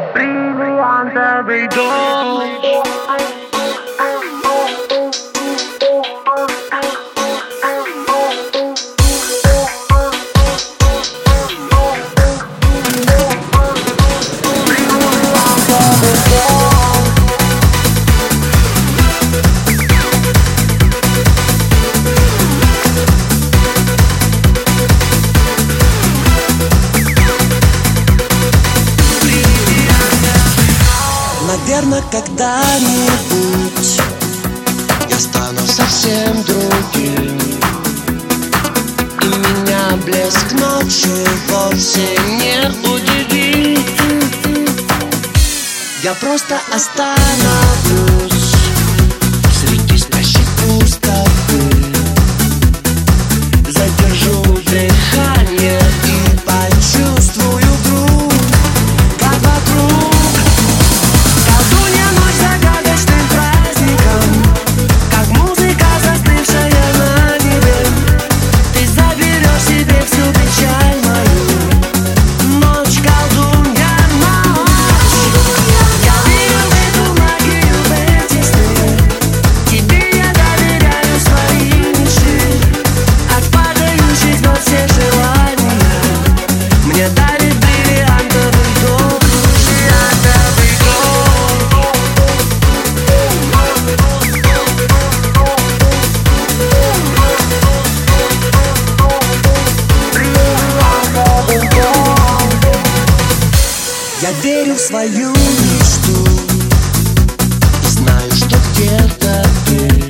Бриллиантовый дождь. Наверно, когда-нибудь я стану совсем другим, и меня блеск ночи вовсе не удивит. Я просто остановлюсь среди спящей пустоты, задержу дыхание и почувствую вдруг, как вокруг колдунья ночь загадочным праздником, как музыка, застывшая на небе. Ты заберешь себе всю печаль мою. Ночь, колдунья, ночь. Я верю в эту магию, в эти сны. Тебе я доверяю свои мечты. От падающих нот все желания мне дарит бриллиантовый дождь. Бриллиантовый дождь. Я верю в свою мечту, знаю, что где-то ты